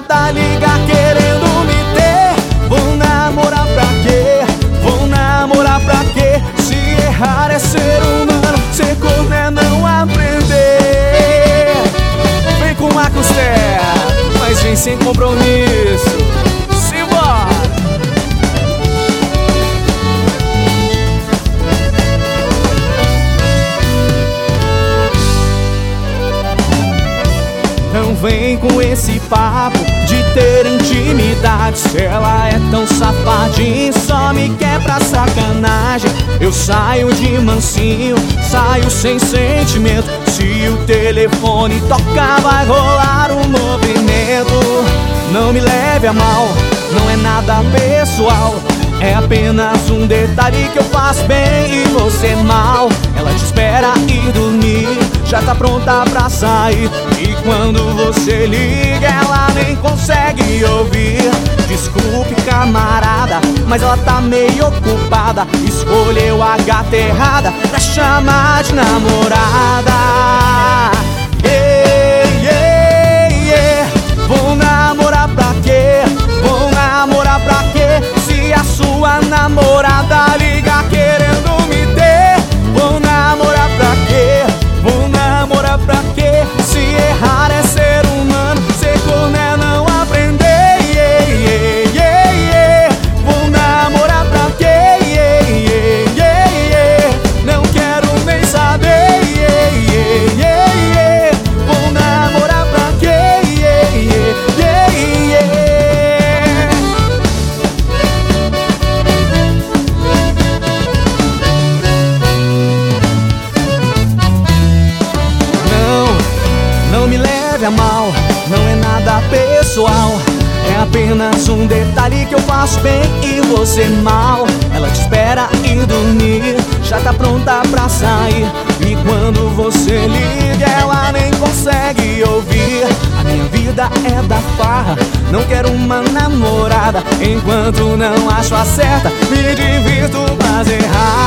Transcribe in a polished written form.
namorada liga querendo me ter. Vou namorar pra quê? Vou namorar pra quê? Se errar é ser humano, ser corno é não aprender. Vem com a costela, mas vem sem compromisso. Simbora! Não vem com esse papo de ter intimidade. Se ela é tão safadinha e só me quer pra sacanagem, eu saio de mansinho, saio sem sentimento. Se o telefone tocar vai rolar um movimento. Não me leve a mal, não é nada pessoal, é apenas um detalhe que eu faço bem e você mal. Ela te espera ir dormir, já tá pronta pra sair, e quando você liga ela nem consegue ouvir. Desculpe camarada, mas ela tá meio ocupada, escolheu a gata errada pra chamar de namorada. Vou namorar pra quê? Vou namorar pra quê? Se a sua namorada liga querendo me ter. Vou namorar pra quê? Vou namorar pra quê? Se errar é ser humano, ser corno é não aprender. Vou namorar pra quê? Não quero nem saber. Vou namorar pra quê? Não me leve a mal, não é nada pessoal, é apenas um detalhe que eu faço bem e você mal. Ela te espera ir dormir, já tá pronta pra sair, e quando você liga ela nem consegue ouvir. A minha vida é da farra, não quero uma namorada. Enquanto não acho a certa, me divirto mas errar.